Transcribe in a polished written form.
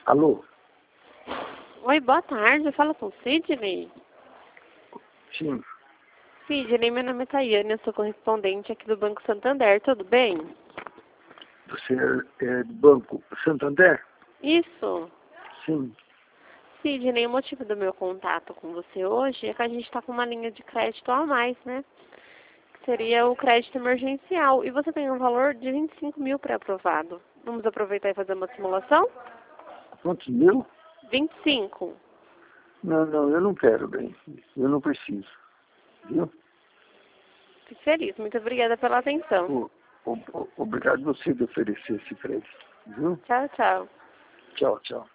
Alô? Oi, boa tarde. Fala com o Sidney. Sim. Sidney, meu nome é Tayane, eu sou correspondente aqui do Banco Santander, tudo bem? Você é do Banco Santander? Isso. Sim. Sidney, o motivo do meu contato com você hoje é que a gente está com uma linha de crédito a mais, né? Que seria o crédito emergencial. E você tem um valor de 25 mil pré-aprovado. Vamos aproveitar e fazer uma simulação? Quantos mil? 25. Não, eu não quero, bem. Eu não preciso. Viu? Fico feliz. Muito obrigada pela atenção. Obrigado você de oferecer esse crédito. Viu? Tchau, tchau. Tchau, tchau.